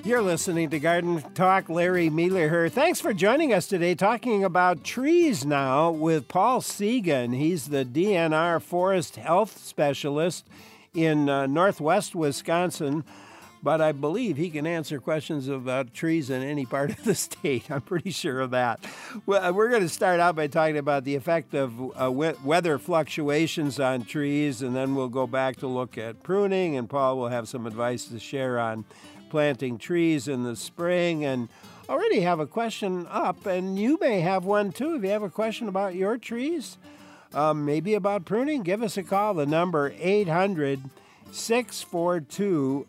You're listening to Garden Talk. Larry Mueller here. Thanks for joining us today, talking about trees now with Paul Segan. He's the DNR Forest Health Specialist in northwest Wisconsin, but I believe he can answer questions about trees in any part of the state. I'm pretty sure of that. Well, we're going to start out by talking about the effect of weather fluctuations on trees, and then we'll go back to look at pruning, and Paul will have some advice to share on planting trees in the spring. And already have a question up, and you may have one too. If you have a question about your trees, maybe about pruning, give us a call. The number 800-642-1234,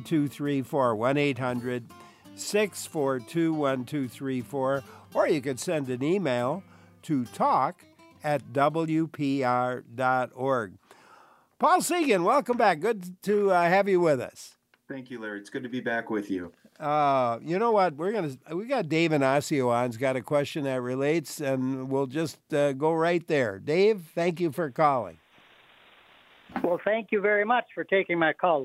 1-800-642-1234, or you could send an email to talk@wpr.org. Paul Segan, welcome back. Good to have you with us. Thank you, Larry. It's good to be back with you. You know what? We got Dave Inacio on. He's got a question that relates, and we'll just go right there. Dave, thank you for calling. Well, thank you very much for taking my call.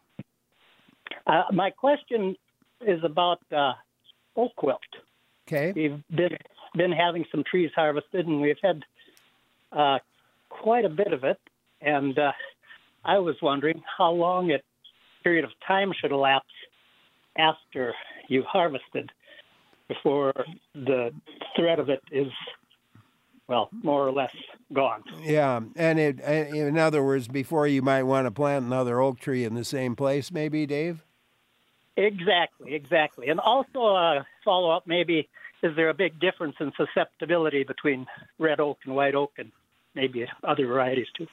My question is about oak wilt. Okay. We've been having some trees harvested, and we've had quite a bit of it. And I was wondering how long a period of time should elapse after you harvested before the threat of it is, well, more or less gone. Yeah, and in other words, before you might want to plant another oak tree in the same place, maybe, Dave? Exactly. And also a follow-up, maybe, is there a big difference in susceptibility between red oak and white oak and maybe other varieties too?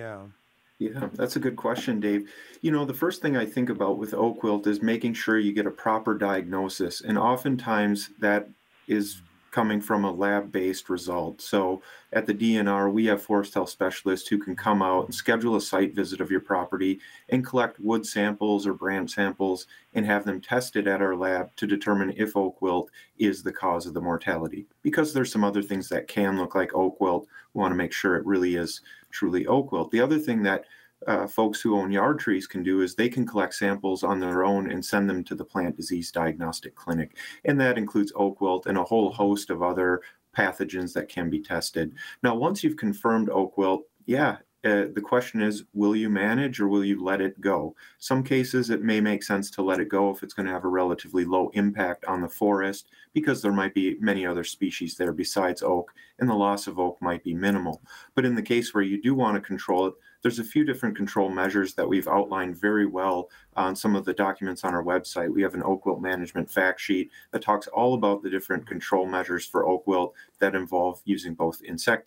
Yeah, that's a good question, Dave. You know, the first thing I think about with oak wilt is making sure you get a proper diagnosis. And oftentimes that is coming from a lab-based result. So at the DNR, we have forest health specialists who can come out and schedule a site visit of your property and collect wood samples or branch samples and have them tested at our lab to determine if oak wilt is the cause of the mortality. Because there's some other things that can look like oak wilt, we want to make sure it really is truly oak wilt. The other thing that folks who own yard trees can do is they can collect samples on their own and send them to the Plant Disease Diagnostic Clinic. And that includes oak wilt and a whole host of other pathogens that can be tested. Now, once you've confirmed oak wilt, the question is, will you manage or will you let it go? Some cases it may make sense to let it go if it's going to have a relatively low impact on the forest because there might be many other species there besides oak and the loss of oak might be minimal. But in the case where you do want to control it, there's a few different control measures that we've outlined very well on some of the documents on our website. We have an oak wilt management fact sheet that talks all about the different control measures for oak wilt that involve using both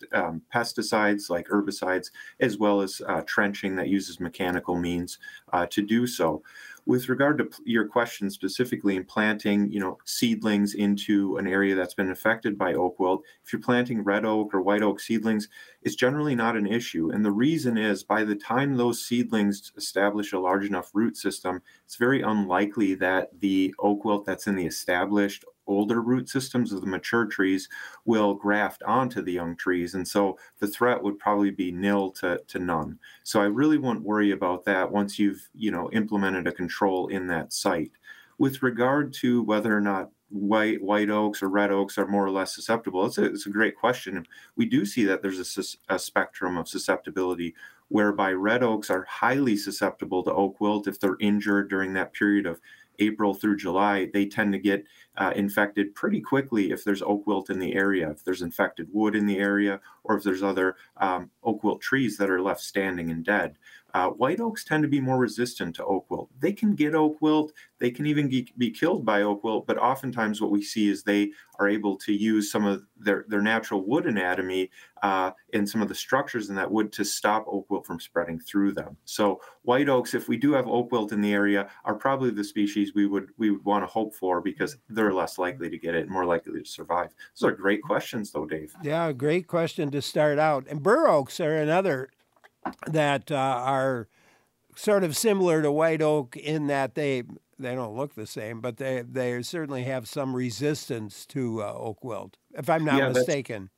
pesticides like herbicides, as well as trenching that uses mechanical means to do so. With regard to your question specifically in planting, seedlings into an area that's been affected by oak wilt, if you're planting red oak or white oak seedlings, it's generally not an issue. And the reason is by the time those seedlings establish a large enough root system, it's very unlikely that the oak wilt that's in the established older root systems of the mature trees will graft onto the young trees. And so the threat would probably be nil to none. So I really won't worry about that once you've, implemented a control in that site. With regard to whether or not white oaks or red oaks are more or less susceptible, it's a great question. We do see that there's a spectrum of susceptibility whereby red oaks are highly susceptible to oak wilt. If they're injured during that period of April through July, they tend to get infected pretty quickly if there's oak wilt in the area, if there's infected wood in the area, or if there's other oak wilt trees that are left standing and dead. White oaks tend to be more resistant to oak wilt. They can get oak wilt, they can even be killed by oak wilt, but oftentimes what we see is they are able to use some of their natural wood anatomy and some of the structures in that wood to stop oak wilt from spreading through them. So white oaks, if we do have oak wilt in the area, are probably the species we would want to hope for because they're less likely to get it and more likely to survive. Those are great questions though, Dave. Yeah, great question to start out. And bur oaks are another that are sort of similar to white oak in that they don't look the same, but they certainly have some resistance to oak wilt, if I'm not mistaken.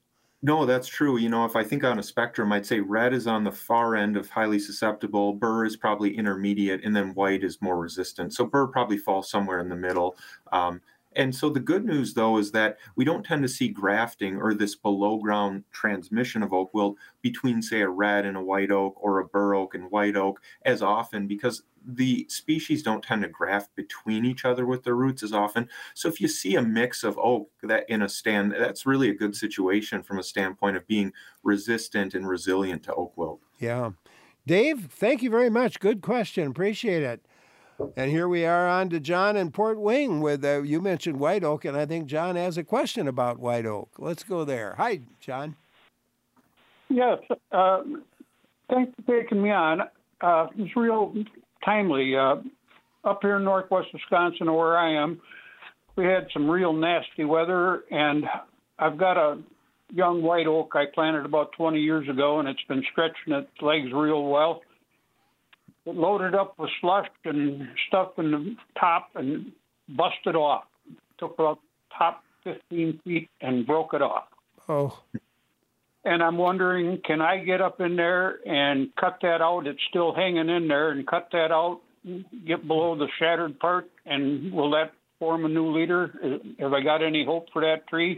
No, that's true. If I think on a spectrum, I'd say red is on the far end of highly susceptible, burr is probably intermediate, and then white is more resistant. So burr probably falls somewhere in the middle. And so the good news, though, is that we don't tend to see grafting or this below ground transmission of oak wilt between, say, a red and a white oak or a burr oak and white oak as often because the species don't tend to graft between each other with their roots as often. So if you see a mix of oak that in a stand, that's really a good situation from a standpoint of being resistant and resilient to oak wilt. Yeah. Dave, thank you very much. Good question. Appreciate it. And here we are on to John in Port Wing with, you mentioned white oak, and I think John has a question about white oak. Let's go there. Hi, John. Yes. Thanks for taking me on. It's real timely. Up here in northwest Wisconsin, where I am, we had some real nasty weather, and I've got a young white oak I planted about 20 years ago, and it's been stretching its legs real well. It loaded up with slush and stuff in the top and busted off. Took about top 15 feet and broke it off. Oh. And I'm wondering, can I get up in there and cut that out? It's still hanging in there, and cut that out, get below the shattered part, and will that form a new leader? Have I got any hope for that tree?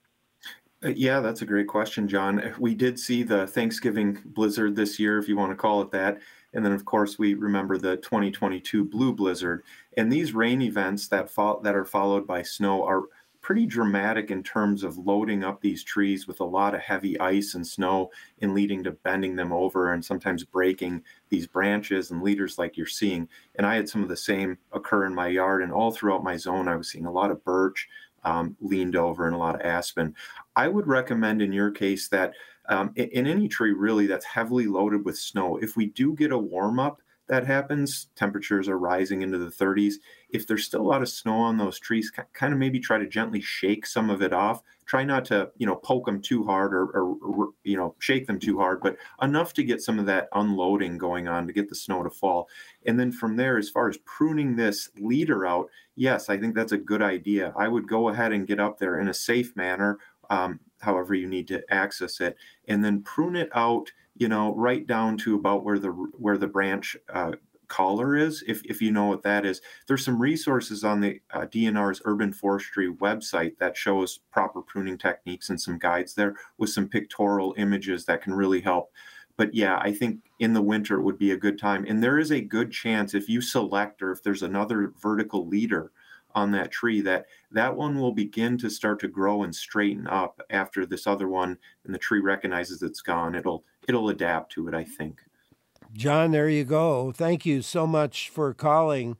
Yeah, that's a great question, John. We did see the Thanksgiving blizzard this year, if you want to call it that. And then, of course, we remember the 2022 blue blizzard. And these rain events that are followed by snow are pretty dramatic in terms of loading up these trees with a lot of heavy ice and snow and leading to bending them over and sometimes breaking these branches and leaders like you're seeing. And I had some of the same occur in my yard, and all throughout my zone, I was seeing a lot of birch leaned over and a lot of aspen. I would recommend in your case that in any tree really that's heavily loaded with snow, if we do get a warm up that happens, temperatures are rising into the 30s. If there's still a lot of snow on those trees, kind of maybe try to gently shake some of it off. Try not to, poke them too hard or shake them too hard, but enough to get some of that unloading going on to get the snow to fall. And then from there, as far as pruning this leader out, yes, I think that's a good idea. I would go ahead and get up there in a safe manner, however you need to access it, and then prune it out, right down to about where the branch collar is, if you know what that is. There's some resources on the DNR's Urban Forestry website that shows proper pruning techniques and some guides there with some pictorial images that can really help. But yeah, I think in the winter it would be a good time. And there is a good chance if you select or if there's another vertical leader on that tree, that one will begin to start to grow and straighten up after this other one, and the tree recognizes it's gone. It'll adapt to it, I think. John, there you go. Thank you so much for calling.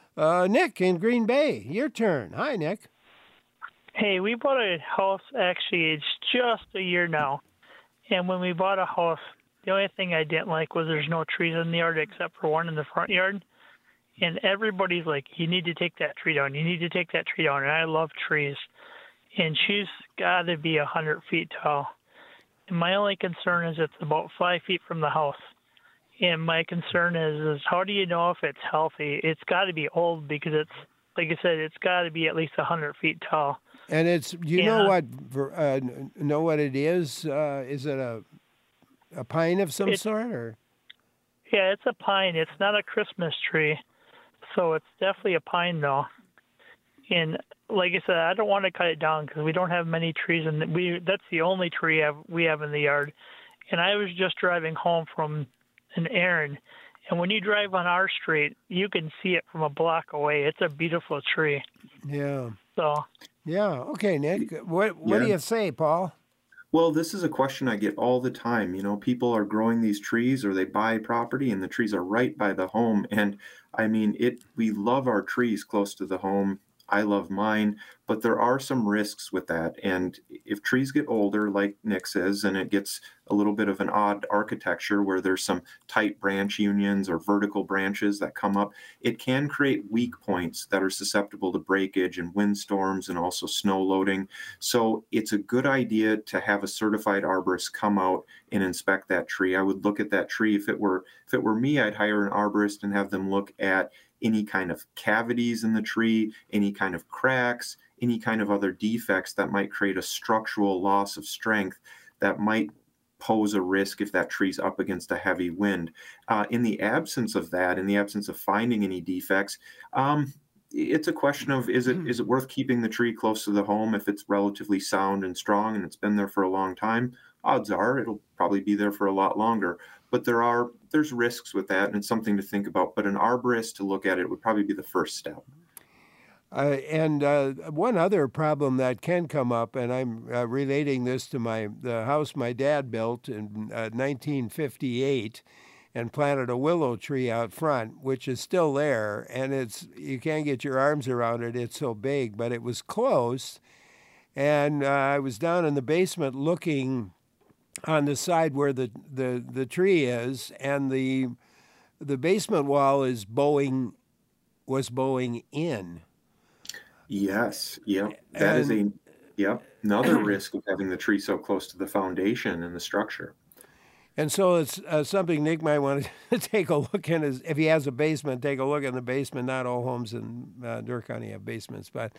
Nick in Green Bay, your turn. Hi, Nick. Hey, we bought a house, actually, it's just a year now. And when we bought a house, the only thing I didn't like was there's no trees in the yard except for one in the front yard. And everybody's like, you need to take that tree down. You need to take that tree down. And I love trees. And she's got to be 100 feet tall. And my only concern is it's about 5 feet from the house. And my concern is how do you know if it's healthy? It's got to be old because it's, like I said, it's got to be at least 100 feet tall. And it's, know what it is? Is it a pine of some sort? Or? Yeah, it's a pine. It's not a Christmas tree. So it's definitely a pine, though. And like I said, I don't want to cut it down because we don't have many trees, and that's the only tree we have in the yard. And I was just driving home from an errand, and when you drive on our street, you can see it from a block away. It's a beautiful tree. Yeah. So. Yeah. Okay, Nick. What do you say, Paul? Well, this is a question I get all the time. People are growing these trees or they buy property and the trees are right by the home. And I mean, we love our trees close to the home. I love mine, but there are some risks with that. And if trees get older, like Nick says, and it gets a little bit of an odd architecture where there's some tight branch unions or vertical branches that come up, it can create weak points that are susceptible to breakage and windstorms and also snow loading. So it's a good idea to have a certified arborist come out and inspect that tree. I would look at that tree. If it were me, I'd hire an arborist and have them look at any kind of cavities in the tree, any kind of cracks, any kind of other defects that might create a structural loss of strength. that might pose a risk if that tree's up against a heavy wind. In the absence of that, in the absence of finding any defects, it's a question of is it worth keeping the tree close to the home if it's relatively sound and strong and it's been there for a long time? Odds are it'll probably be there for a lot longer. But there's risks with that, and it's something to think about. But an arborist to look at it would probably be the first step. And one other problem that can come up, and I'm relating this to the house my dad built in 1958, and planted a willow tree out front, which is still there, and you can't get your arms around it. It's so big, but it was close, and I was down in the basement looking on the side where the tree is, and the basement wall was bowing in. Yes, yep. That is another risk of having the tree so close to the foundation and the structure. And so it's something Nick might want to take a look in. If he has a basement, take a look in the basement. Not all homes in Door County have basements, but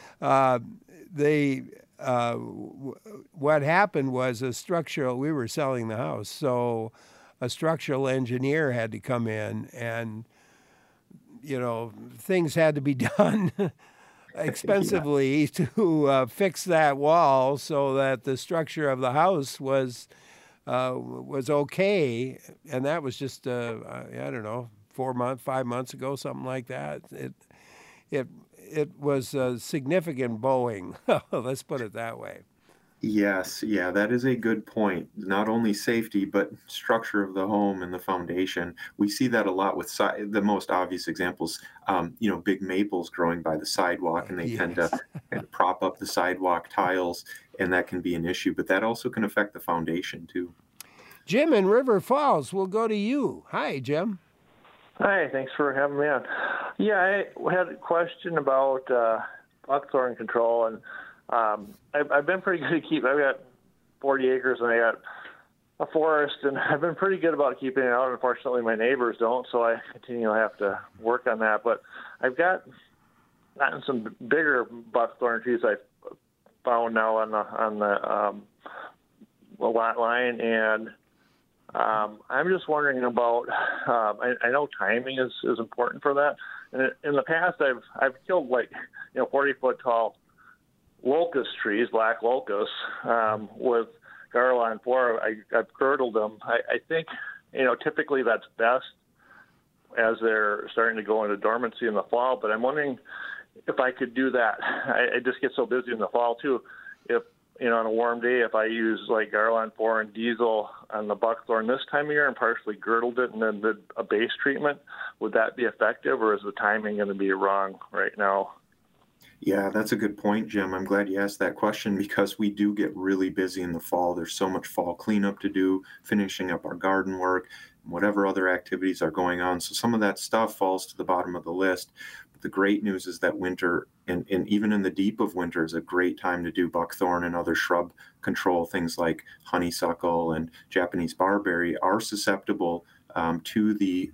what happened was we were selling the house, so a structural engineer had to come in, and things had to be done expensively to fix that wall so that the structure of the house was okay, and that was just I don't know, 5 months ago, something like that. It was a significant bowing. Let's put it that way. Yes, yeah, that is a good point. Not only safety, but structure of the home and the foundation. We see that a lot with the most obvious examples, big maples growing by the sidewalk, and they tend to prop up the sidewalk tiles, and that can be an issue. But that also can affect the foundation, too. Jim in River Falls, we'll go to you. Hi, Jim. Hi, thanks for having me on. Yeah, I had a question about buckthorn control, and I've been pretty good at I've got 40 acres and I got a forest, and I've been pretty good about keeping it out. Unfortunately, my neighbors don't, so I continue to have to work on that. But I've gotten some bigger buckthorn trees I've found now on the lot line, and I'm just wondering about. I know timing is important for that. And in the past, I've killed 40-foot tall locust trees, black locusts, with Garland 4. I've girdled them. I think typically that's best as they're starting to go into dormancy in the fall. But I'm wondering if I could do that. I just get so busy in the fall too. If on a warm day, if I use Garland 4 and diesel on the buckthorn this time of year and partially girdled it and then did a base treatment, would that be effective, or is the timing going to be wrong right now? Yeah, that's a good point, Jim. I'm glad you asked that question because we do get really busy in the fall. There's so much fall cleanup to do, finishing up our garden work, whatever other activities are going on. So some of that stuff falls to the bottom of the list. But the great news is that winter, and even in the deep of winter, is a great time to do buckthorn and other shrub control. Things like honeysuckle and Japanese barberry are susceptible to the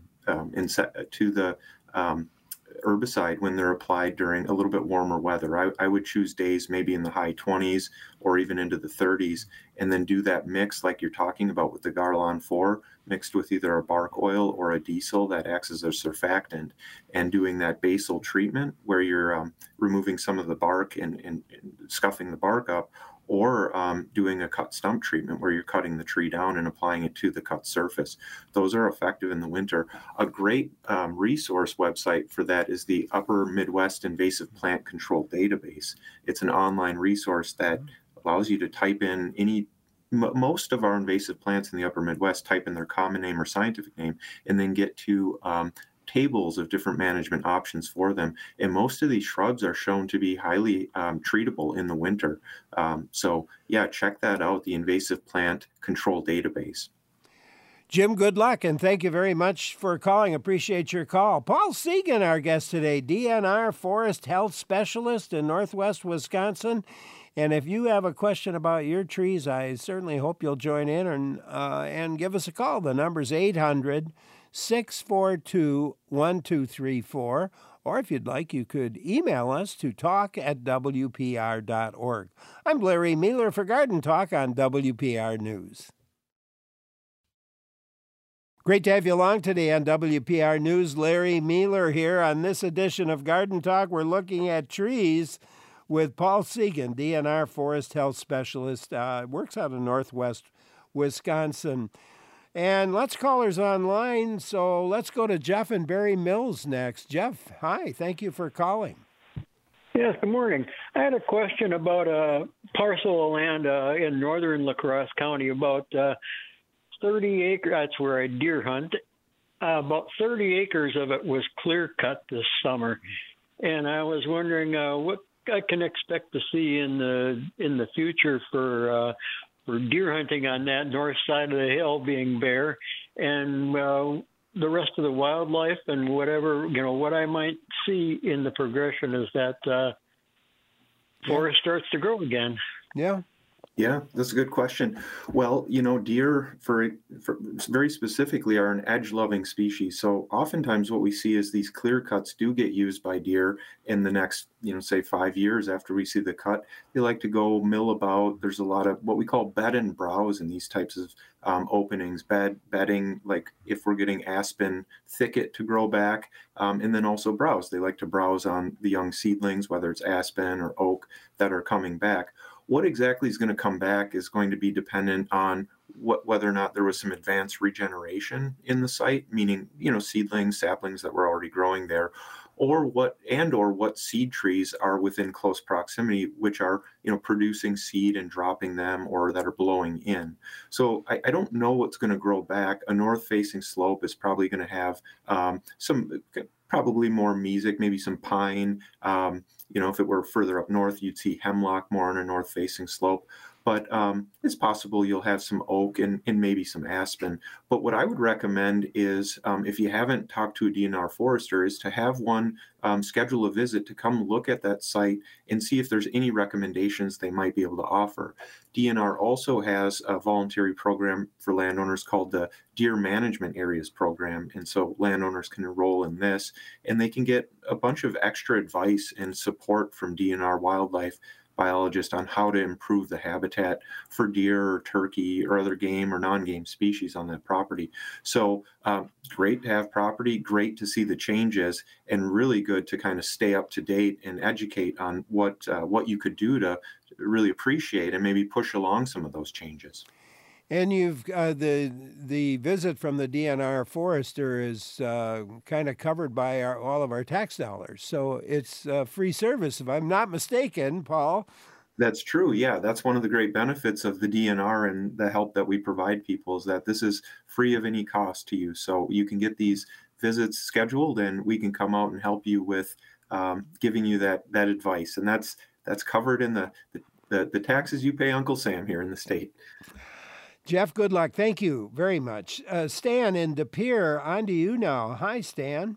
herbicide when they're applied during a little bit warmer weather. I would choose days maybe in the high 20s or even into the 30s, and then do that mix like you're talking about with the Garland 4, mixed with either a bark oil or a diesel that acts as a surfactant, and doing that basal treatment where you're removing some of the bark and scuffing the bark up, or doing a cut stump treatment where you're cutting the tree down and applying it to the cut surface. Those are effective in the winter. A great resource website for that is the Upper Midwest Invasive Plant Control Database. It's an online resource that allows you to type in most of our invasive plants in the Upper Midwest, type in their common name or scientific name, and then get to tables of different management options for them. And most of these shrubs are shown to be highly treatable in the winter. So yeah, check that out, the Invasive Plant Control Database. Jim, good luck, and thank you very much for calling. Appreciate your call. Paul Segan, our guest today, DNR Forest Health Specialist in Northwest Wisconsin. And if you have a question about your trees, I certainly hope you'll join in and give us a call. The number's 800-642-1234, Or if you'd like, you could email us to talk@wpr.org. I'm Larry Mealer for Garden Talk on WPR News. Great to have you along today on WPR News. Larry Mealer here. On this edition of Garden Talk, we're looking at trees with Paul Segan, DNR Forest Health Specialist, works out of Northwest Wisconsin. And lots of callers online, so let's go to Jeff in Berry Mills next. Jeff, hi, thank you for calling. Yes, good morning. I had a question about a parcel of land in northern La Crosse County, about 30 acres. That's where I deer hunt. About 30 acres of it was clear cut this summer, and I was wondering what I can expect to see in the future for deer hunting on that north side of the hill being bare, and the rest of the wildlife and whatever, what I might see in the progression as that forest starts to grow again. Yeah. Yeah, that's a good question. Well, deer for very specifically are an edge-loving species. So oftentimes what we see is these clear cuts do get used by deer in the next, say 5 years after we see the cut. They like to go mill about. There's a lot of what we call bed and browse in these types of openings, bedding, like if we're getting aspen thicket to grow back, and then also browse. They like to browse on the young seedlings, whether it's aspen or oak that are coming back. What exactly is going to come back is going to be dependent on whether or not there was some advanced regeneration in the site, meaning, seedlings, saplings that were already growing there, or what seed trees are within close proximity, which are, producing seed and dropping them, or that are blowing in. So I don't know what's going to grow back. A north-facing slope is probably going to have probably more mesic, maybe some pine. If it were further up north, you'd see hemlock more on a north-facing slope. But it's possible you'll have some oak and maybe some aspen. But what I would recommend is, if you haven't talked to a DNR forester, is to have one schedule a visit to come look at that site and see if there's any recommendations they might be able to offer. DNR also has a voluntary program for landowners called the Deer Management Areas Program. And so landowners can enroll in this, and they can get a bunch of extra advice and support from DNR wildlife biologist on how to improve the habitat for deer or turkey or other game or non-game species on that property. So great to have property, great to see the changes, and really good to kind of stay up to date and educate on what you could do to really appreciate and maybe push along some of those changes. And you've the visit from the DNR forester is kind of covered by all of our tax dollars. So it's a free service, if I'm not mistaken, Paul. That's true. Yeah, that's one of the great benefits of the DNR and the help that we provide people, is that this is free of any cost to you. So you can get these visits scheduled, and we can come out and help you with giving you that advice. And that's covered in the taxes you pay Uncle Sam here in the state. Jeff, good luck. Thank you very much. Stan in De Pere, on to you now. Hi, Stan.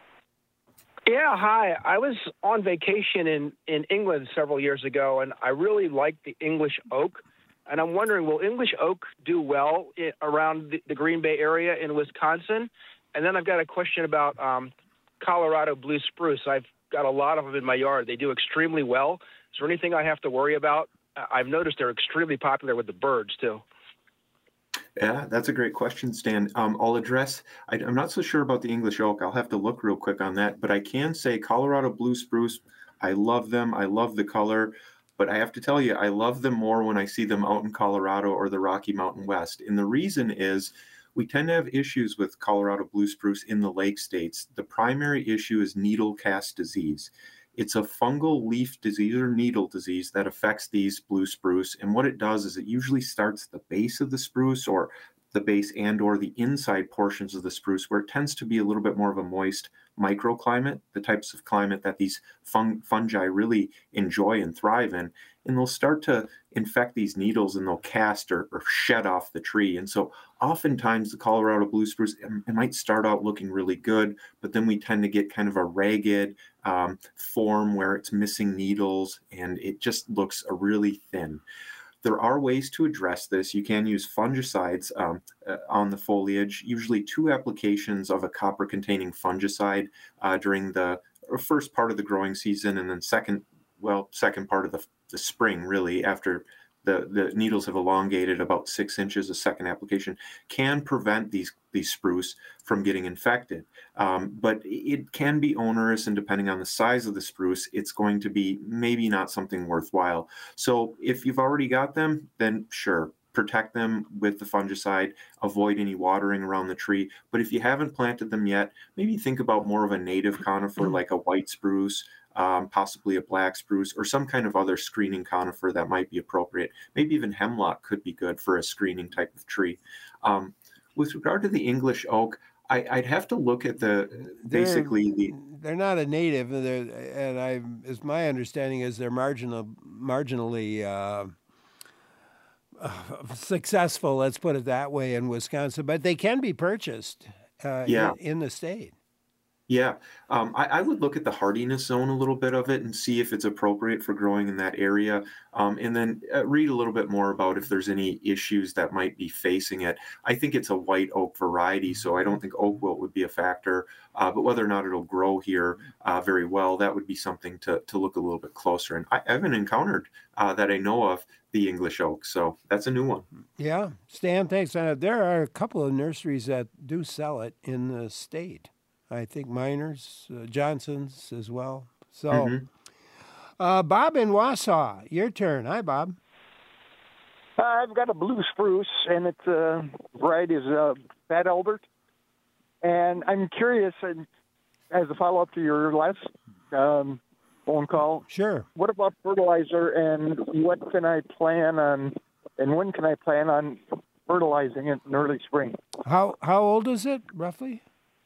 Yeah, hi. I was on vacation in England several years ago, and I really liked the English oak. And I'm wondering, will English oak do well around the Green Bay area in Wisconsin? And then I've got a question about Colorado blue spruce. I've got a lot of them in my yard. They do extremely well. Is there anything I have to worry about? I've noticed they're extremely popular with the birds, too. Yeah, that's a great question, Stan. I'll address, I'm not so sure about the English oak. I'll have to look real quick on that. But I can say Colorado blue spruce, I love them. I love the color. But I have to tell you, I love them more when I see them out in Colorado or the Rocky Mountain West. And the reason is we tend to have issues with Colorado blue spruce in the lake states. The primary issue is needle cast disease. It's a fungal leaf disease or needle disease that affects these blue spruce. And what it does is it usually starts at the base of the spruce, or the base and or the inside portions of the spruce, where it tends to be a little bit more of a moist microclimate, the types of climate that these fungi really enjoy and thrive in. And they'll start to infect these needles, and they'll cast or shed off the tree. And so oftentimes the Colorado blue spruce, it might start out looking really good, but then we tend to get kind of a ragged form where it's missing needles, and it just looks really thin. There are ways to address this. You can use fungicides on the foliage, usually 2 applications of a copper-containing fungicide during the first part of the growing season, and then second part of the spring, really, after the needles have elongated about 6 inches, a second application can prevent these spruce from getting infected. But it can be onerous, and depending on the size of the spruce, it's going to be maybe not something worthwhile. So if you've already got them, then sure, protect them with the fungicide, avoid any watering around the tree. But if you haven't planted them yet, maybe think about more of a native conifer like a white spruce, possibly a black spruce, or some kind of other screening conifer that might be appropriate. Maybe even hemlock could be good for a screening type of tree. With regard to the English oak, I'd have to look at they're not a native, as my understanding is they're marginally successful, let's put it that way, in Wisconsin, but they can be purchased in the state. Yeah, I would look at the hardiness zone a little bit of it and see if it's appropriate for growing in that area, and then read a little bit more about if there's any issues that might be facing it. I think it's a white oak variety, so I don't think oak wilt would be a factor, but whether or not it'll grow here very well, that would be something to look a little bit closer. And I haven't encountered that I know of the English oak, so that's a new one. Yeah, Stan, thanks. There are a couple of nurseries that do sell it in the state. I think Miners, Johnson's as well. So, Bob in Wausau, your turn. Hi, Bob. I've got a blue spruce, and its variety is Fat Albert. And I'm curious, as a follow-up to your last phone call. Sure. What about fertilizer, and what can I plan on, and when can I plan on fertilizing it in early spring? How old is it, roughly?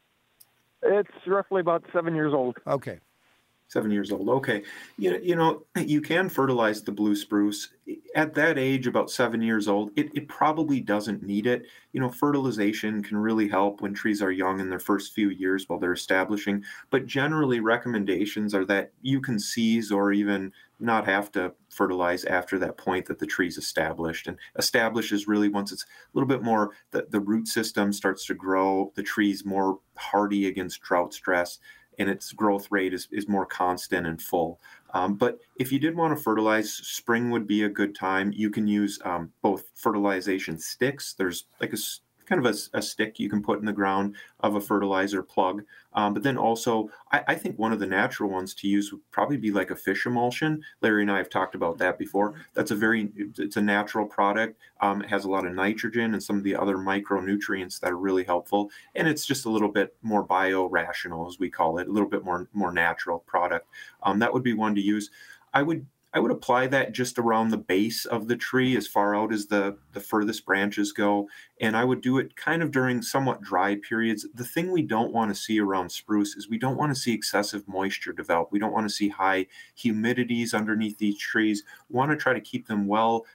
It's roughly about 7 years old. Okay. 7 years old. Okay. You know, you can fertilize the blue spruce. At that age, about 7 years old, it probably doesn't need it. You know, fertilization can really help when trees are young in their first few years while they're establishing. But generally, recommendations are that you can seize or even not have to fertilize after that point that the tree's established. And established is really once it's a little bit more, the root system starts to grow, the tree's more hardy against drought stress, and its growth rate is more constant and full. But if you did want to fertilize, spring would be a good time. You can use both fertilization sticks. There's like kind of a stick you can put in the ground of a fertilizer plug. But then also, I think one of the natural ones to use would probably be like a fish emulsion. Larry and I have talked about that before. It's a natural product. It has a lot of nitrogen and some of the other micronutrients that are really helpful. And it's just a little bit more bio-rational, as we call it, a little bit more natural product. That would be one to use. I would apply that just around the base of the tree as far out as the furthest branches go. And I would do it kind of during somewhat dry periods. The thing we don't want to see around spruce is we don't want to see excessive moisture develop. We don't want to see high humidities underneath these trees. We want to try to keep them well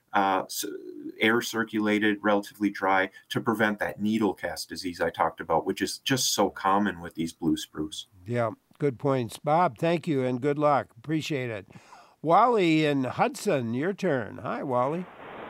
air circulated, relatively dry, to prevent that needle cast disease I talked about, which is just so common with these blue spruce. Yeah, good points. Bob, thank you and good luck. Appreciate it. Wally in Hudson, your turn. Hi, Wally.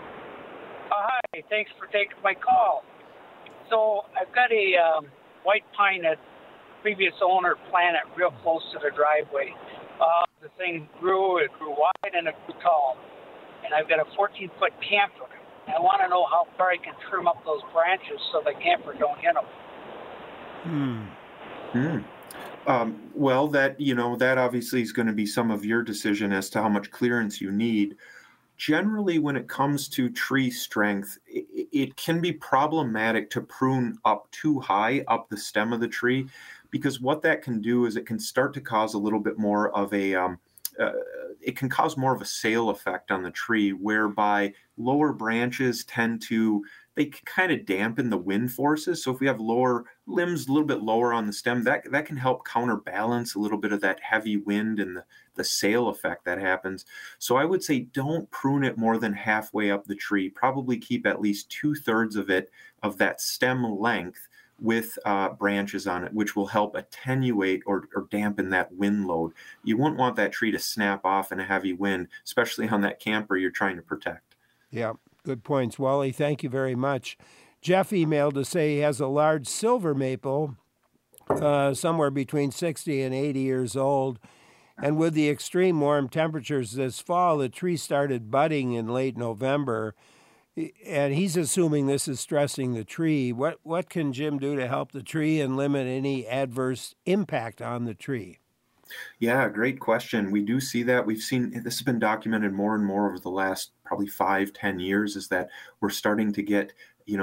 Hi, thanks for taking my call. So I've got a white pine that previous owner planted real close to the driveway. The thing grew wide and it grew tall. And I've got a 14-foot camper. And I want to know how far I can trim up those branches so the camper don't hit them. Well, that obviously is going to be some of your decision as to how much clearance you need. Generally, when it comes to tree strength, it can be problematic to prune up too high up the stem of the tree, because what that can do is it can start to cause a little bit more of it can cause more of a sail effect on the tree, whereby lower branches they kind of dampen the wind forces. So if we have lower limbs, a little bit lower on the stem, that can help counterbalance a little bit of that heavy wind and the sail effect that happens. So I would say don't prune it more than halfway up the tree. Probably keep at least 2/3 of that stem length with branches on it, which will help attenuate or dampen that wind load. You wouldn't want that tree to snap off in a heavy wind, especially on that camper you're trying to protect. Yeah. Good points, Wally. Thank you very much. Jeff emailed to say he has a large silver maple somewhere between 60 and 80 years old. And with the extreme warm temperatures this fall, the tree started budding in late November. And he's assuming this is stressing the tree. What can Jim do to help the tree and limit any adverse impact on the tree? Yeah, great question. We do see that. We've seen this has been documented more and more over the last probably 5-10 years, is that we're starting to get,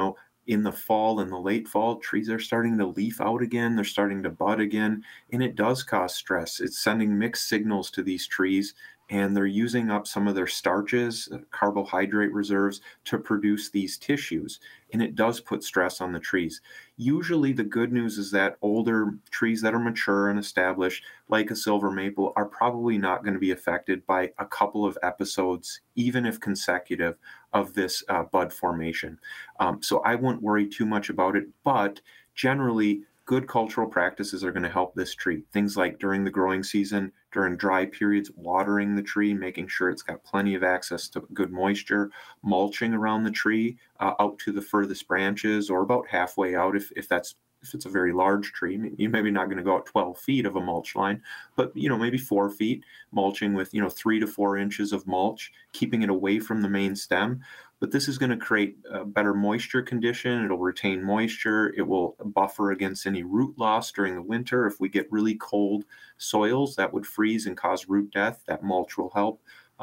in the fall and the late fall, trees are starting to leaf out again. They're starting to bud again. And it does cause stress. It's sending mixed signals to these trees, and they're using up some of their starches, carbohydrate reserves, to produce these tissues. And it does put stress on the trees. Usually the good news is that older trees that are mature and established, like a silver maple, are probably not going to be affected by a couple of episodes, even if consecutive, of this bud formation. So I wouldn't worry too much about it, but generally, good cultural practices are going to help this tree. Things like during the growing season, during dry periods, watering the tree, making sure it's got plenty of access to good moisture, mulching around the tree out to the furthest branches, or about halfway out if it's a very large tree. You're maybe not going to go out 12 feet of a mulch line, but maybe 4 feet, mulching with 3 to 4 inches of mulch, keeping it away from the main stem. But this is going to create a better moisture condition. It'll retain moisture. It will buffer against any root loss during the winter. If we get really cold soils that would freeze and cause root death, that mulch will help.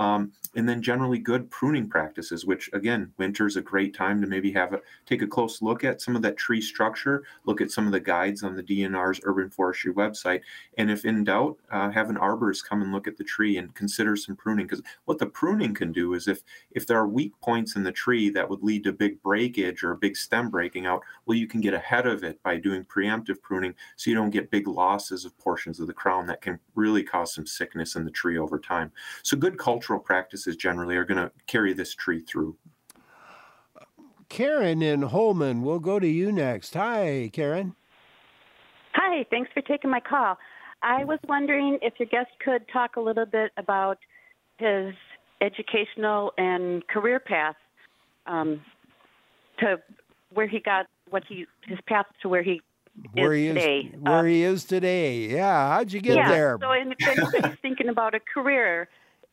And then generally good pruning practices, which again, winter is a great time to maybe take a close look at some of that tree structure, look at some of the guides on the DNR's urban forestry website. And if in doubt, have an arborist come and look at the tree and consider some pruning. Because what the pruning can do is if there are weak points in the tree that would lead to big breakage or a big stem breaking out, well, you can get ahead of it by doing preemptive pruning so you don't get big losses of portions of the crown that can really cause some sickness in the tree over time. So good cultural practices generally are going to carry this tree through. Karen in Holman, we'll go to you next. Hi, Karen. Hi, thanks for taking my call. I was wondering if your guest could talk a little bit about his educational and career path to where he got his path to where he is today. Where he is today. Yeah, how'd you get there? So if anybody's thinking about a career,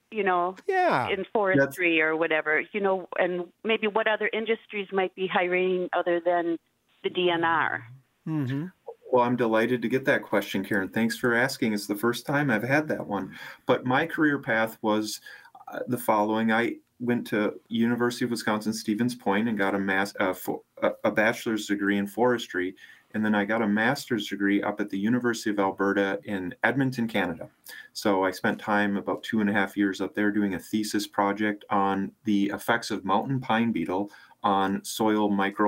in forestry or whatever, and maybe what other industries might be hiring other than the DNR. Mm-hmm. Well, I'm delighted to get that question, Karen. Thanks for asking. It's the first time I've had that one. But my career path was the following. I went to University of Wisconsin-Stevens Point and got a bachelor's degree in forestry. And then I got a master's degree up at the University of Alberta in Edmonton, Canada. So I spent time, about 2.5 years up there, doing a thesis project on the effects of mountain pine beetle on soil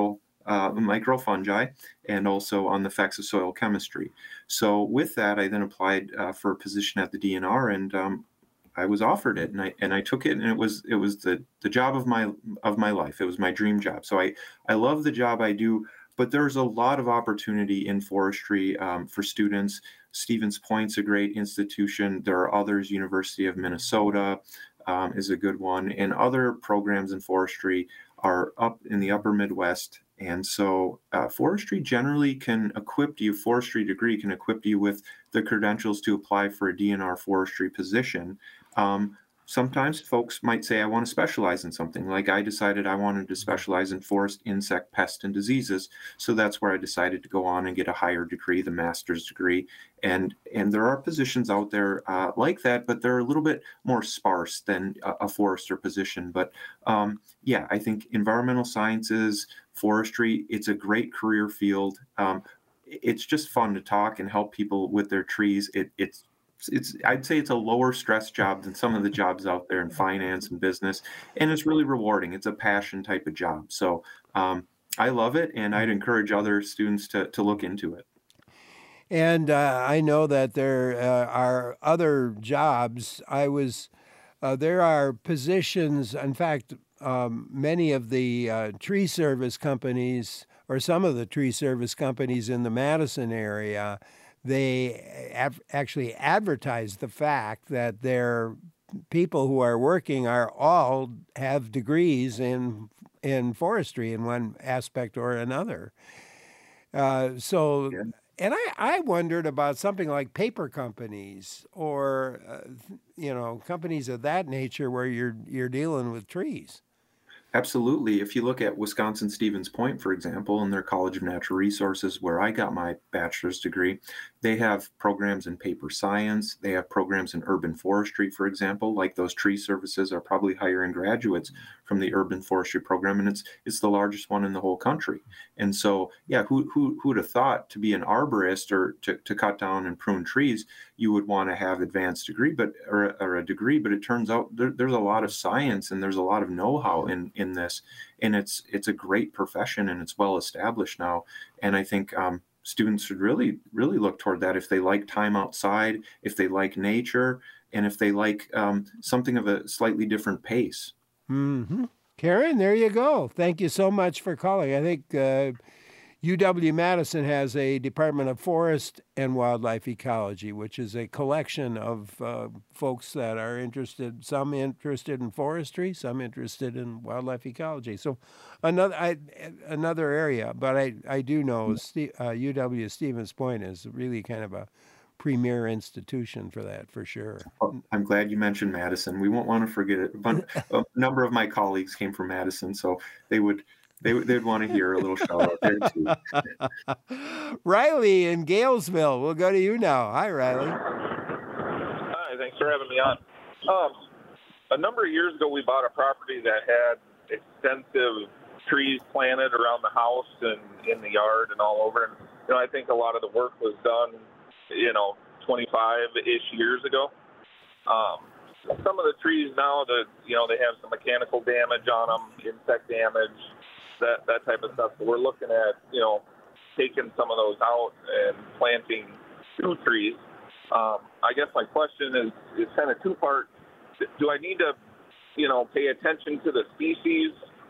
microfungi and also on the effects of soil chemistry. So with that, I then applied for a position at the DNR, and I was offered it, and I took it, and it was the job of my life. It was my dream job. So I love the job I do. But there's a lot of opportunity in forestry for students. Stevens Point's a great institution. There are others. University of Minnesota is a good one. And other programs in forestry are up in the upper Midwest. And so forestry generally forestry degree can equip you with the credentials to apply for a DNR forestry position. Sometimes folks might say, I want to specialize in something. Like I decided I wanted to specialize in forest, insect, pest, and diseases. So that's where I decided to go on and get a higher degree, the master's degree. And there are positions out there like that, but they're a little bit more sparse than a forester position. But I think environmental sciences, forestry, it's a great career field. It's just fun to talk and help people with their trees. I'd say it's a lower stress job than some of the jobs out there in finance and business, and it's really rewarding. It's a passion type of job. So I love it, and I'd encourage other students to look into it. And I know that there are other jobs. There are positions, in fact, many of the tree service companies, or some of the tree service companies in the Madison area, they actually advertise the fact that their people who are working all have degrees in forestry in one aspect or another. And I wondered about something like paper companies or, companies of that nature where you're dealing with trees. Absolutely. If you look at Wisconsin Stevens Point, for example, and their College of Natural Resources, where I got my bachelor's degree, they have programs in paper science. They have programs in urban forestry, for example, like those tree services are probably hiring graduates from the urban forestry program, and it's the largest one in the whole country. And so, yeah, who would have thought to be an arborist or to cut down and prune trees, you would want to have advanced degree, or a degree. But it turns out there's a lot of science and there's a lot of know-how in this, and it's a great profession and it's well established now. And I think students should really look toward that if they like time outside, if they like nature, and if they like something of a slightly different pace. Mm-hmm. Karen, there you go. Thank you so much for calling. I think UW-Madison has a Department of Forest and Wildlife Ecology, which is a collection of folks that are interested, some interested in forestry, some interested in wildlife ecology. So another area, but I do know UW Stevens Point is really kind of a premier institution for that, for sure. Well, I'm glad you mentioned Madison. We won't want to forget it. But a number of my colleagues came from Madison, so they'd want to hear a little shout out there too. Riley in Galesville, we'll go to you now. Hi, Riley. Hi, thanks for having me on. A number of years ago, we bought a property that had extensive trees planted around the house and in the yard and all over. And I think a lot of the work was done 25-ish years ago. Some of the trees now that, they have some mechanical damage on them, insect damage, that type of stuff. So we're looking at, taking some of those out and planting new trees. I guess my question is kind of two-part. Do I need to, pay attention to the species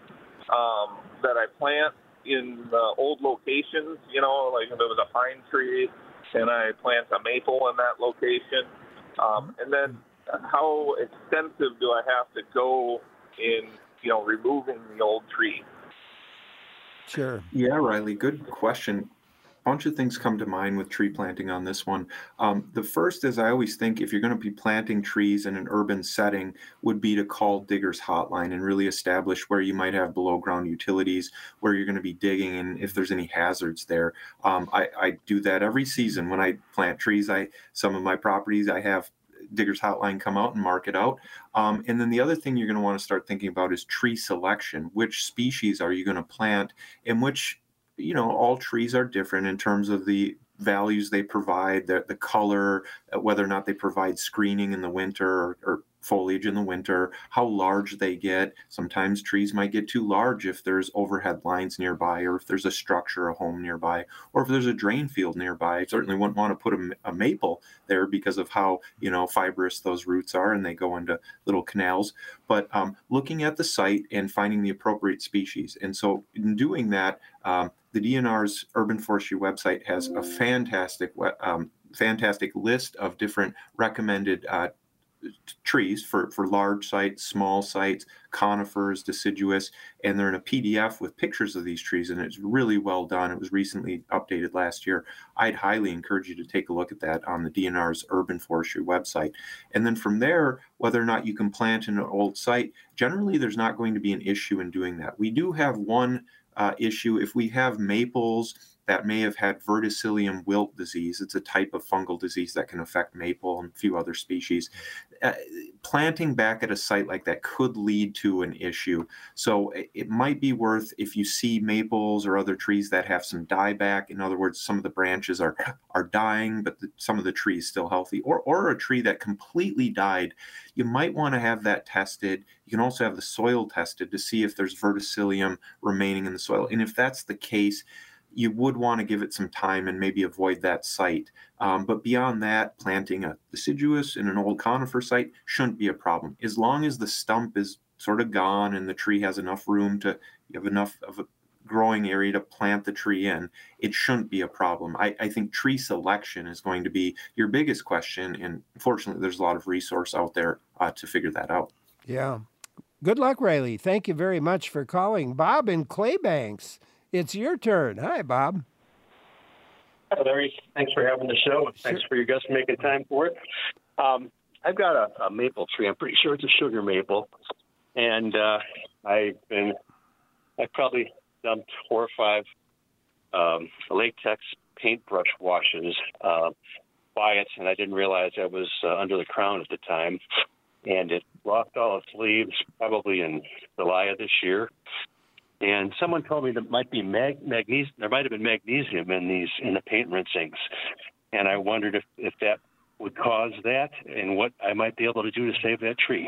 that I plant in the old locations? Like if it was a pine tree, and I plant a maple in that location. And then how extensive do I have to go in, removing the old tree? Sure. Yeah, Riley, good question. A bunch of things come to mind with tree planting on this one. The first is I always think if you're going to be planting trees in an urban setting would be to call Diggers Hotline and really establish where you might have below ground utilities, where you're going to be digging, and if there's any hazards there. I do that every season when I plant trees. Some of my properties I have Diggers Hotline come out and mark it out. And then the other thing you're going to want to start thinking about is tree selection. Which species are you going to plant, and which all trees are different in terms of the values they provide, the color, whether or not they provide screening in the winter or foliage in the winter, how large they get. Sometimes trees might get too large if there's overhead lines nearby, or if there's a structure, a home nearby, or if there's a drain field nearby. I certainly wouldn't want to put a maple there because of how, fibrous those roots are and they go into little canals. But looking at the site and finding the appropriate species. And so in doing that, the DNR's Urban Forestry website has a fantastic list of different recommended trees for large sites, small sites, conifers, deciduous, and they're in a PDF with pictures of these trees, and it's really well done. It was recently updated last year. I'd highly encourage you to take a look at that on the DNR's Urban Forestry website. And then from there, whether or not you can plant in an old site, generally there's not going to be an issue in doing that. We do have one issue. If we have maples that may have had verticillium wilt disease, it's a type of fungal disease that can affect maple and a few other species, planting back at a site like that could lead to an issue. So it might be worth, if you see maples or other trees that have some dieback, in other words, some of the branches are dying, but some of the tree is still healthy, or a tree that completely died, you might want to have that tested. You can also have the soil tested to see if there's verticillium remaining in the soil. And if that's the case, you would want to give it some time and maybe avoid that site. But beyond that, planting a deciduous in an old conifer site shouldn't be a problem. As long as the stump is sort of gone and the tree has enough room you have enough of a growing area to plant the tree in, it shouldn't be a problem. I think tree selection is going to be your biggest question. And fortunately, there's a lot of resource out there to figure that out. Yeah. Good luck, Riley. Thank you very much for calling. Bob in Claybanks, it's your turn. Hi, Bob. Larry, thanks for having the show. Thanks for your guests making time for it. I've got a maple tree. I'm pretty sure it's a sugar maple, and I've probably dumped 4 or 5 latex paintbrush washes by it, and I didn't realize I was under the crown at the time, and it lost all its leaves probably in July of this year. And someone told me there might be magnesium. There might have been magnesium in the paint rinsings, and I wondered if that would cause that, and what I might be able to do to save that tree.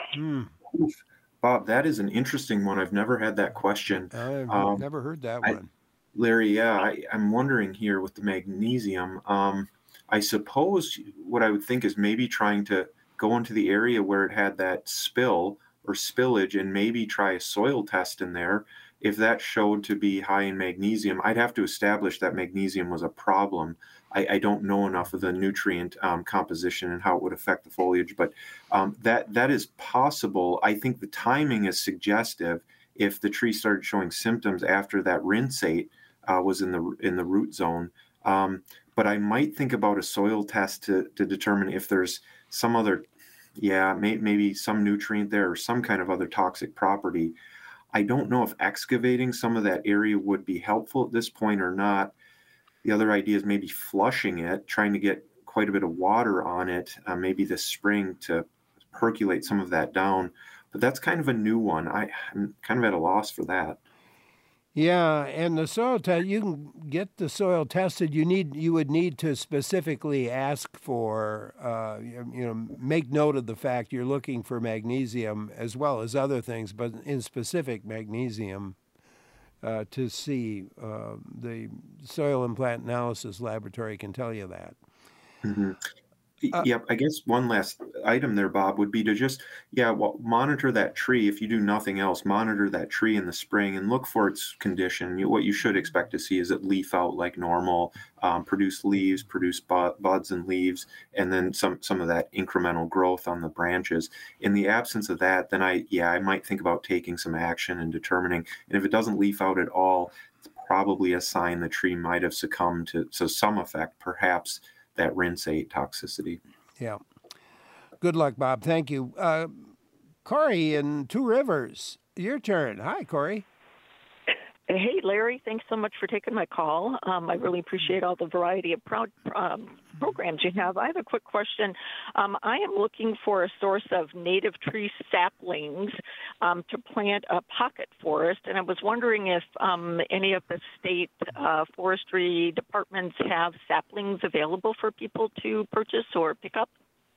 Bob, that is an interesting one. I've never had that question. I've never heard that one. Larry, I'm wondering here with the magnesium. I suppose what I would think is maybe trying to go into the area where it had that spill or spillage and maybe try a soil test in there. If that showed to be high in magnesium, I'd have to establish that magnesium was a problem. I don't know enough of the nutrient composition and how it would affect the foliage, but that is possible. I think the timing is suggestive. If the tree started showing symptoms after that rinsate was in the root zone, but I might think about a soil test to determine if there's some other, maybe some nutrient there or some kind of other toxic property. I don't know if excavating some of that area would be helpful at this point or not. The other idea is maybe flushing it, trying to get quite a bit of water on it, maybe this spring to percolate some of that down. But that's kind of a new one. I'm kind of at a loss for that. Yeah, and the soil test, you can get the soil tested. You would need to specifically ask for, make note of the fact you're looking for magnesium as well as other things, but in specific magnesium to see. The Soil and Plant Analysis Laboratory can tell you that. Mm-hmm. Yep. I guess one last item there, Bob, would be to just, monitor that tree. If you do nothing else, monitor that tree in the spring and look for its condition. What you should expect to see is it leaf out like normal, produce leaves, produce buds and leaves, and then some of that incremental growth on the branches. In the absence of that, then I might think about taking some action and determining. And if it doesn't leaf out at all, it's probably a sign the tree might have succumbed to some effect, perhaps that rinsate toxicity. Yeah. Good luck, Bob. Thank you. Corey in Two Rivers, your turn. Hi, Corey. Hey, Larry. Thanks so much for taking my call. I really appreciate all the variety of programs you have. I have a quick question. I am looking for a source of native tree saplings to plant a pocket forest, and I was wondering if any of the state forestry departments have saplings available for people to purchase or pick up.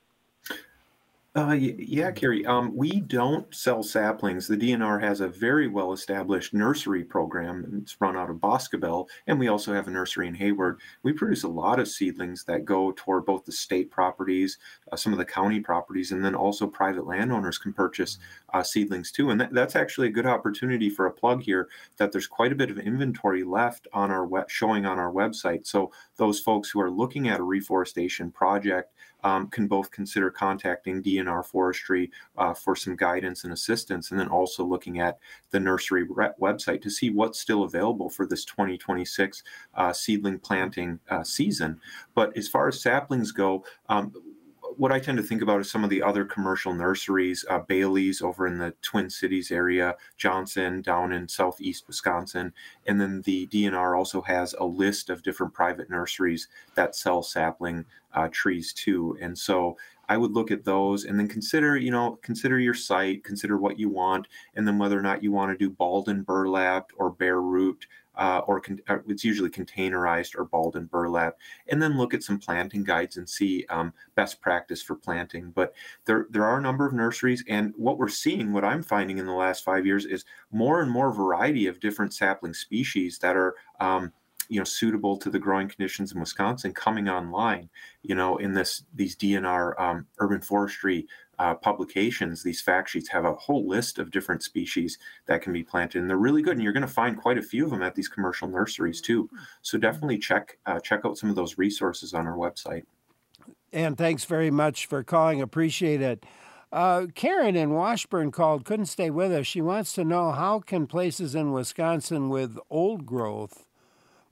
Carrie. We don't sell saplings. The DNR has a very well-established nursery program. It's run out of Boscobel, and we also have a nursery in Hayward. We produce a lot of seedlings that go toward both the state properties, some of the county properties, and then also private landowners can purchase seedlings too. And that's actually a good opportunity for a plug here, that there's quite a bit of inventory left on our showing on our website. So those folks who are looking at a reforestation project can both consider contacting DNR Forestry for some guidance and assistance, and then also looking at the nursery website to see what's still available for this 2026 seedling planting season. But as far as saplings go, what I tend to think about is some of the other commercial nurseries, Bailey's over in the Twin Cities area, Johnson down in southeast Wisconsin, and then the DNR also has a list of different private nurseries that sell sapling trees too. And so I would look at those and then consider your site, consider what you want, and then whether or not you want to do balled and burlapped or bare root. Or it's usually containerized or balled and burlap, and then look at some planting guides and see best practice for planting. But there are a number of nurseries, and what I'm finding in the last 5 years is more and more variety of different sapling species that are suitable to the growing conditions in Wisconsin coming online. In these DNR urban forestry publications, these fact sheets have a whole list of different species that can be planted, and they're really good. And you're going to find quite a few of them at these commercial nurseries too. So definitely check out some of those resources on our website. And thanks very much for calling. Appreciate it. Karen in Washburn called, couldn't stay with us. She wants to know, how can places in Wisconsin with old growth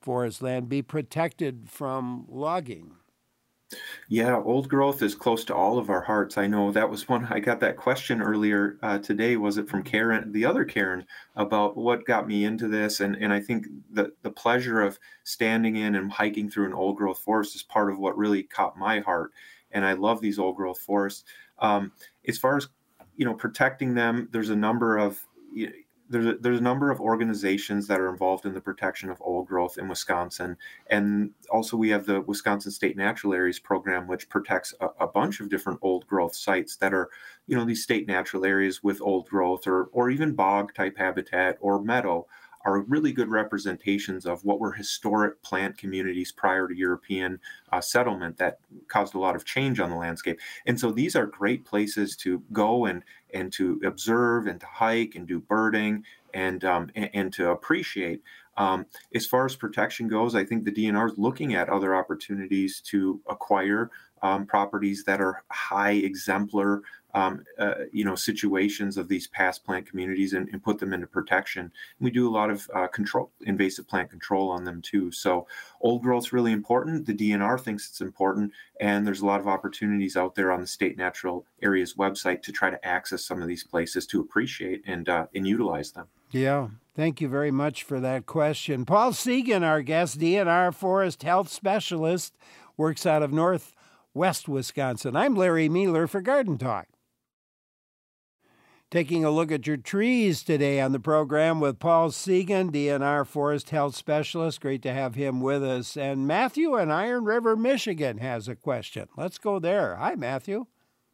forest land be protected from logging? Yeah, old growth is close to all of our hearts. I know that was one, I got that question earlier today. Was it from Karen, the other Karen, about what got me into this? And I think the pleasure of standing in and hiking through an old growth forest is part of what really caught my heart. And I love these old growth forests. As far as, protecting them, there's a number of organizations that are involved in the protection of old growth in Wisconsin. And also we have the Wisconsin State Natural Areas Program, which protects a bunch of different old growth sites that are, these state natural areas with old growth or even bog type habitat or meadow are really good representations of what were historic plant communities prior to European settlement that caused a lot of change on the landscape. And so these are great places to go and to observe and to hike and do birding and to appreciate. As far as protection goes, I think the DNR is looking at other opportunities to acquire properties that are high exemplar situations of these past plant communities and put them into protection. We do a lot of invasive plant control on them too. So old growth is really important. The DNR thinks it's important, and there's a lot of opportunities out there on the State Natural Areas website to try to access some of these places to appreciate and utilize them. Yeah. Thank you very much for that question. Paul Segan, our guest, DNR Forest Health Specialist, works out of Northwest Wisconsin. I'm Larry Mueller for Garden Talk. Taking a look at your trees today on the program with Paul Segan, DNR Forest Health Specialist. Great to have him with us. And Matthew in Iron River, Michigan has a question. Let's go there. Hi, Matthew.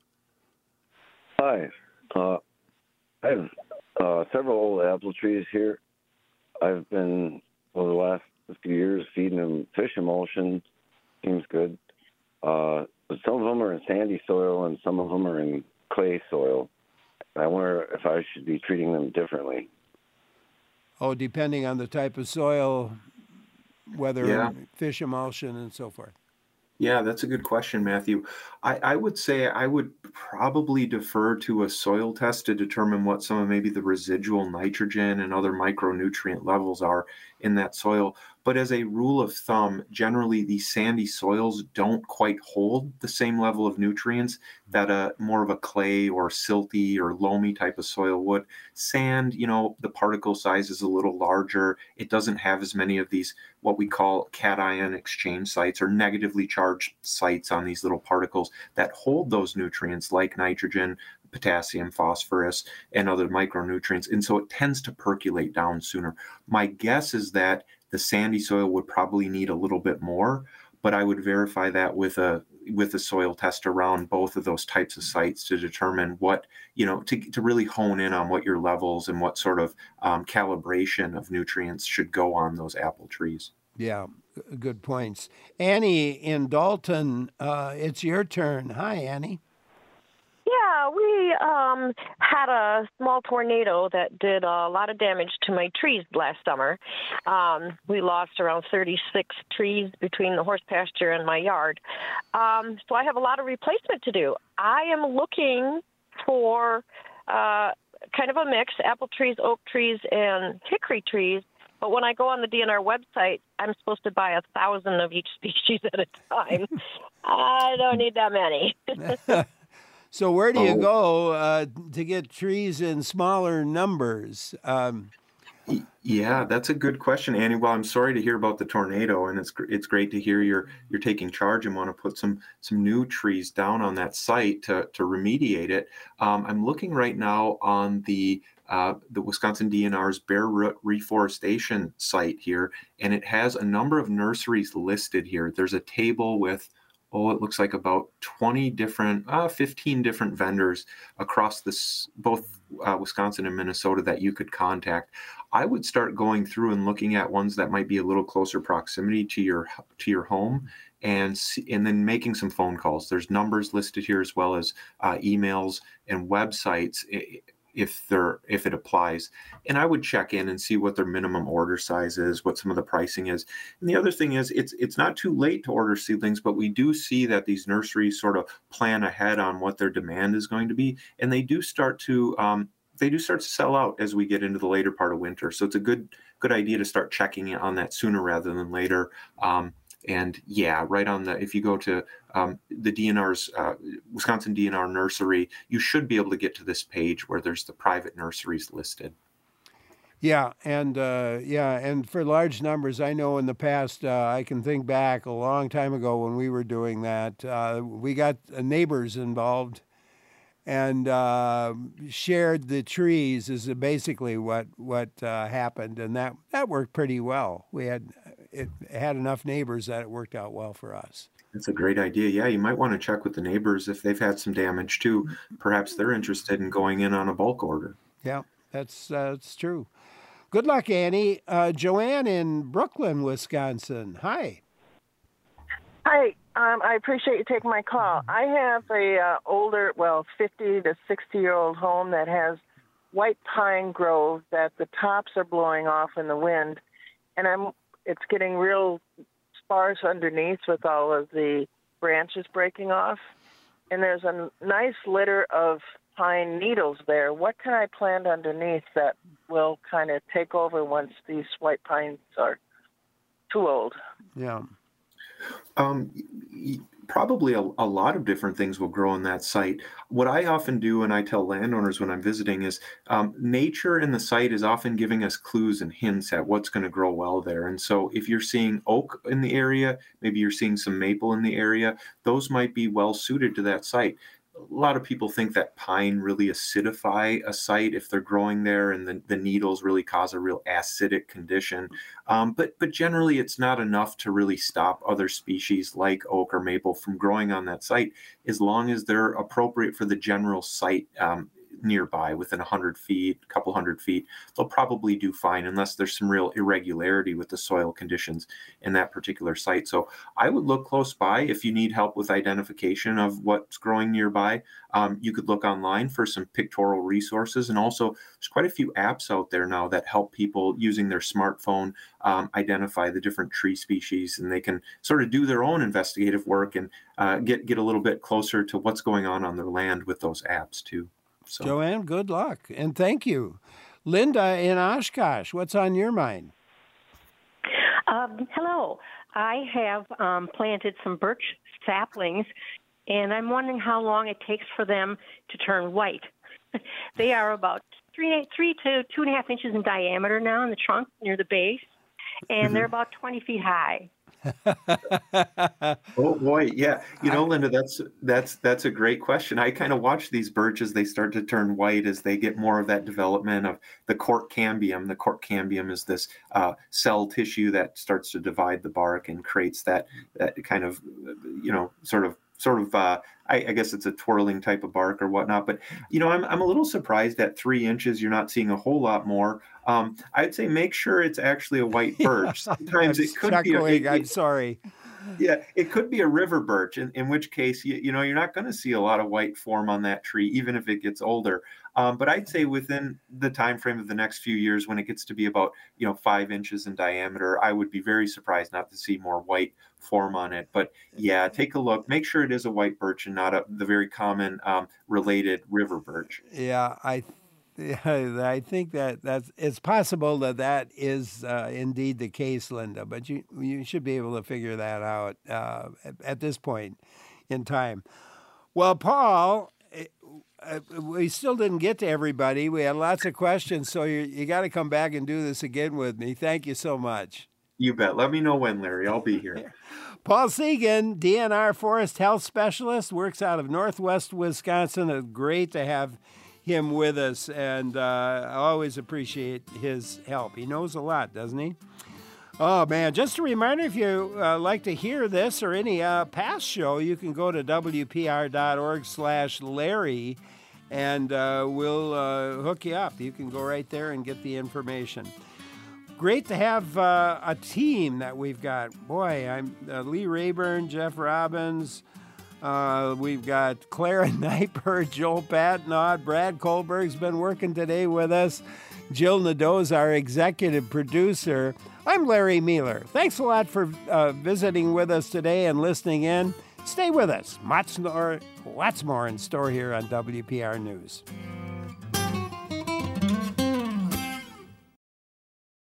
Hi. I have several old apple trees here. I've been, over the last few years, feeding them fish emulsion. Seems good. But some of them are in sandy soil and some of them are in clay soil. I wonder if I should be treating them differently. Oh, depending on the type of soil, whether fish emulsion and so forth. Yeah, that's a good question, Matthew. I would say I would probably defer to a soil test to determine what some of maybe the residual nitrogen and other micronutrient levels are in that soil. But as a rule of thumb, generally these sandy soils don't quite hold the same level of nutrients that more of a clay or silty or loamy type of soil would. Sand, the particle size is a little larger. It doesn't have as many of these what we call cation exchange sites or negatively charged sites on these little particles that hold those nutrients like nitrogen, potassium, phosphorus, and other micronutrients. And so it tends to percolate down sooner. My guess is that the sandy soil would probably need a little bit more, but I would verify that with a soil test around both of those types of sites to determine what, to really hone in on what your levels and what sort of calibration of nutrients should go on those apple trees. Yeah, good points. Annie in Dalton, it's your turn. Hi, Annie. Yeah, we had a small tornado that did a lot of damage to my trees last summer. We lost around 36 trees between the horse pasture and my yard. So I have a lot of replacement to do. I am looking for kind of a mix, apple trees, oak trees, and hickory trees. But when I go on the DNR website, I'm supposed to buy 1,000 of each species at a time. I don't need that many. So where do you go to get trees in smaller numbers? Yeah, that's a good question, Annie. Well, I'm sorry to hear about the tornado, and it's great to hear you're taking charge and want to put some new trees down on that site to remediate it. I'm looking right now on the Wisconsin DNR's bare root reforestation site here, and it has a number of nurseries listed here. There's a table with it looks like about 15 different vendors across both Wisconsin and Minnesota that you could contact. I would start going through and looking at ones that might be a little closer proximity to your home, and then making some phone calls. There's numbers listed here as well as emails and websites if it applies. And I would check in and see what their minimum order size is, what some of the pricing is. And the other thing is it's not too late to order seedlings, but we do see that these nurseries sort of plan ahead on what their demand is going to be. And they do start to they do start to sell out as we get into the later part of winter. So it's a good idea to start checking on that sooner rather than later. And yeah, right on if you go to the DNR's Wisconsin DNR nursery, you should be able to get to this page where there's the private nurseries listed. Yeah, and for large numbers, I know in the past, I can think back a long time ago when we were doing that, we got neighbors involved and shared the trees is basically what happened, and that worked pretty well. It had enough neighbors that it worked out well for us. That's a great idea. Yeah, you might want to check with the neighbors if they've had some damage too. Perhaps they're interested in going in on a bulk order. Yeah, that's true. Good luck, Annie. Joanne in Brooklyn, Wisconsin. Hi. Hi. I appreciate you taking my call. I have a older, 50 to 60-year-old home that has white pine grove that the tops are blowing off in the wind, and it's getting real sparse underneath with all of the branches breaking off. And there's a nice litter of pine needles there. What can I plant underneath that will kind of take over once these white pines are too old? Yeah. Probably a lot of different things will grow on that site. What I often do, and I tell landowners when I'm visiting, is nature in the site is often giving us clues and hints at what's going to grow well there. And so if you're seeing oak in the area, maybe you're seeing some maple in the area, those might be well suited to that site. A lot of people think that pine really acidify a site if they're growing there, and the needles really cause a real acidic condition. But generally, it's not enough to really stop other species like oak or maple from growing on that site, as long as they're appropriate for the general site nearby, within 100 feet, a couple hundred feet. They'll probably do fine unless there's some real irregularity with the soil conditions in that particular site. So I would look close by if you need help with identification of what's growing nearby. You could look online for some pictorial resources, and also there's quite a few apps out there now that help people using their smartphone identify the different tree species, and they can sort of do their own investigative work and get a little bit closer to what's going on their land with those apps too. So. Joanne, good luck, and thank you. Linda in Oshkosh, what's on your mind? Hello. I have planted some birch saplings, and I'm wondering how long it takes for them to turn white. They are about 3 to 2.5 inches in diameter now in the trunk near the base, and they're about 20 feet high. Oh boy, yeah. Linda, that's a great question. I kind of watch these birches. They start to turn white as they get more of that development of the cork cambium. The cork cambium is this cell tissue that starts to divide the bark and creates that kind of, sort of I guess it's a twirling type of bark or whatnot. But, I'm a little surprised at 3 inches you're not seeing a whole lot more. I'd say make sure it's actually a white birch. Sometimes it could be. I'm sorry. Yeah, it could be a river birch, in which case, you're not going to see a lot of white form on that tree, even if it gets older. But I'd say within the time frame of the next few years, when it gets to be about 5 inches in diameter, I would be very surprised not to see more white form on it. But yeah, take a look. Make sure it is a white birch and not the very common related river birch. Yeah, I think it's possible that is indeed the case, Linda. But you should be able to figure that out at this point in time. Well, Paul, we still didn't get to everybody. We had lots of questions, so you got to come back and do this again with me. Thank you so much. You bet. Let me know when, Larry. I'll be here. Paul Segan, DNR Forest Health Specialist, works out of Northwest Wisconsin. It's great to have him with us, and I always appreciate his help. He knows a lot, doesn't he? Oh, man, just a reminder, if you like to hear this or any past show, you can go to WPR.org/Larry, and we'll hook you up. You can go right there and get the information. Great to have a team that we've got. Boy, I'm Lee Rayburn, Jeff Robbins. We've got Clara Kniper, Joel Patnaud, Brad Kohlberg's been working today with us. Jill Nadeau's our executive producer. I'm Larry Mueller. Thanks a lot for visiting with us today and listening in. Stay with us. Lots more in store here on WPR News.